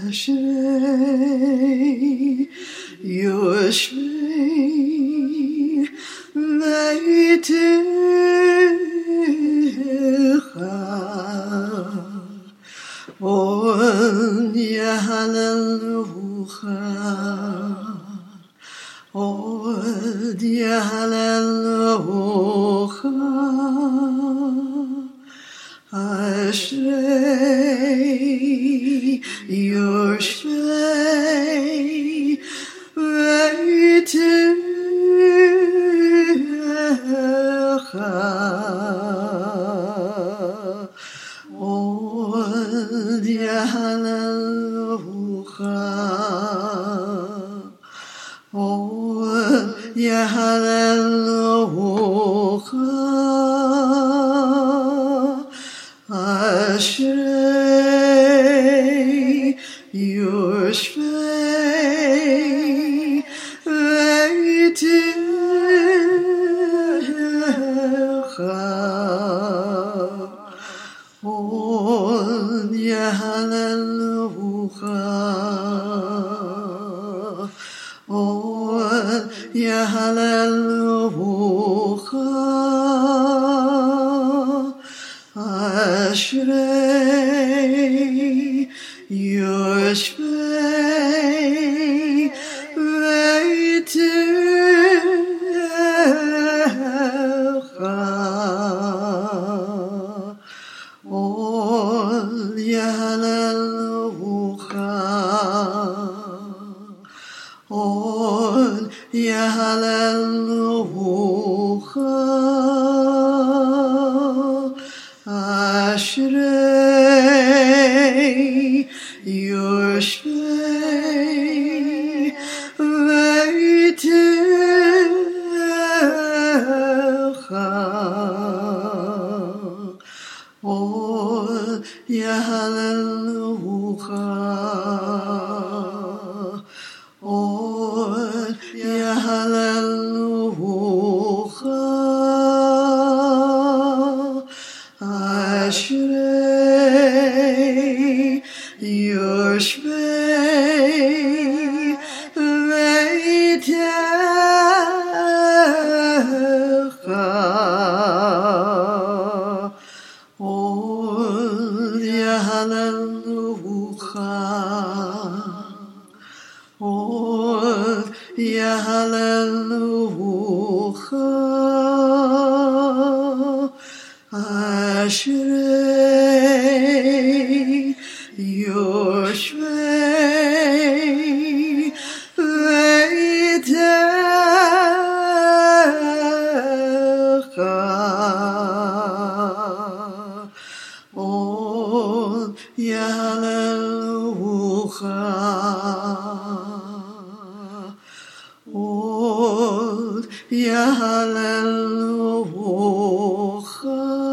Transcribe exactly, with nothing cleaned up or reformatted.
אשרי יושבי ביתך עוד יהללוך עוד יהללוך אשרי יושבי ביתך עוד יהללוך עוד יהללוך אשרי יושבי ביתך עוד יהללוך עוד יהללוך אשרי יושבי ביתך עוד יהללוך עוד יהללוך אשרי יושבי ביתך עוד יהללוך עוד יהללוך אשרי יושבי ביתך עוד יהללוך עוד יהללוך אשרי יושבי ביתך עוד יהללוך עוד יהללוך